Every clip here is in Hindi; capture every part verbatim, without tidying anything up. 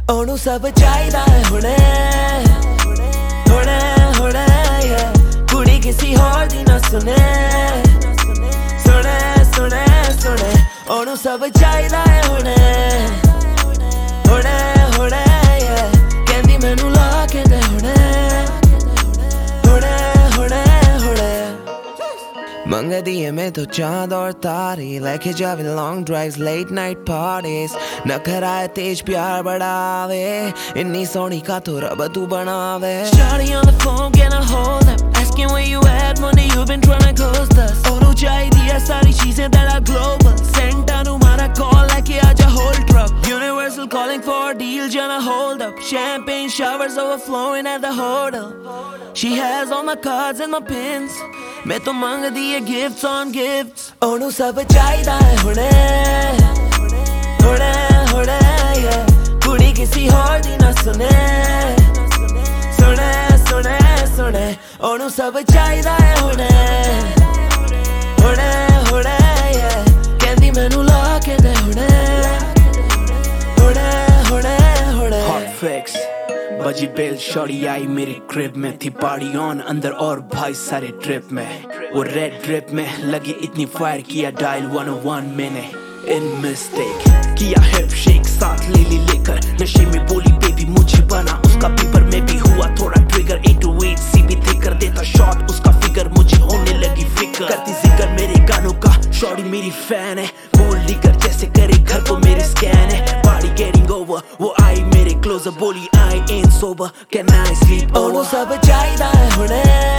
ਉਹਨੂੰ ਸਭ ਚਾਹੀਦਾ ਹੈ ਹੁਣੇ ਹੁਣੇ ਹੁਣੇ ਕੁੜੀ ਕਿਸੇ ਹੋਰ ਦੀ ਨਾ ਸੁਣੇ ਸੁਣੇ ਸੁਣੇ ਸੁਣੇ ਉਹਨੂੰ ਸਭ ਚਾਹੀਦਾ ਹੈ ਹੁਣੇ ਹੁਣੇ ਹੁਣੇ ਕਹਿੰਦੀ ਮੈਨੂੰ ਲਾ ਕੇ ਦੇ ਹੁਣੇ ਹੁਣੇ ਹੁਣੇ ਹੁਣੇ मंगदी है मैं तो चांद और तारे लेके जावे long drives late night parties नखरा है तेज प्यार बढ़ावे इन्नी सोनी का तो रब तू बनावे Shawty on the phone can I hold up asking where you at money you've been trying to ghost us और चाहिए है सारी चीजें that are global Santa nu mara call लेके आजा whole truck Universal calling for a deal jana hold up Champagne showers overflowing at the hotel She has all my cards and my pins मैं तो मंगदी है gifts on gifts ਉਹਨੂੰ ਸਭ ਚਾਹੀਦਾ ਹੈ ਹੁਣੇ ਹੁਣੇ ਹੁਣੇ ਕੁੜੀ ਕਿਸੇ ਹੋਰ ਦੀ ਨਾ ਸੁਣੇ ਸੁਣੇ ਸੁਣੇ ਸੁਣੇ ਉਹਨੂੰ ਸਭ ਚਾਹੀਦਾ ਹੈ ਹੁਣੇ ਹੁਣੇ ਹੁਣੇ ਕਹਿੰਦੀ ਮੈਨੂੰ ਲਾ ਕੇ ਦੇ ਹੁਣੇ ਹੁਣੇ ਹੁਣੇ ਹੁਣੇ Hot fix बजी बेल शॉरी आई मेरी क्रिब में थी पार्टी ऑन अंदर और भाई सारे ट्रिप में वो रेड ड्रिप में लगी इतनी फायर किया डायल वन ओ वन मैंने इन मिस्टेक किया हिप शेक साथ ले ली लेकर नशे में बोली बेबी मुझे बना उसका पेपर में भी हुआ थोड़ा ट्रिगर एट टू एट सी भी थे कर देता शॉट उसका फिगर मुझे होने लगी फिकर करती जिक्र मेरे गानों का शॉरी मेरी फैन है बोल लीकर जैसे करे घर को मेरे स्कैन है पार्टी गेटिंग ओवर वो आई मेरे क्लोजर बोली आई ain't sober can I sleep over ਉਹਨੂੰ ਸਭ ਚਾਹੀਦਾ ਹੈ ਹੁਣੇ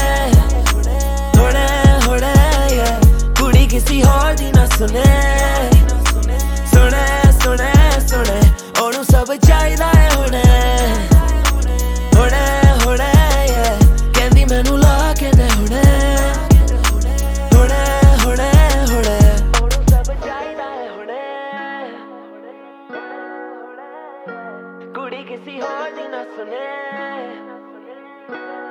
ਹੁਣੇ ਹੁਣੇ ਕੁੜੀ ਕਿਸੇ ਹੋਰ ਦੀ ਨਾ ਸੁਣੇ ਸੁਣੇ ਸੁਣੇ ਸੁਣੇ ਉਹਨੂੰ ਸਭ ਚਾਹੀਦਾ ਹੈ ਹੁਣੇ ਹੁਣੇ ਹੁਣੇ ਕਹਿੰਦੀ ਮੈਨੂੰ ਲਾ ਕੇ ਦੇ ਹੁਣੇ ਹੁਣੇ ਹੁਣੇ ਹੁਣੇ ਉਹਨੂੰ ਸਭ ਚਾਹੀਦਾ ਹੈ ਹੁਣੇ ਕੁੜੀ ਕਿਸੇ ਹੋਰ ਦੀ ਨਾ ਸੁਣੇ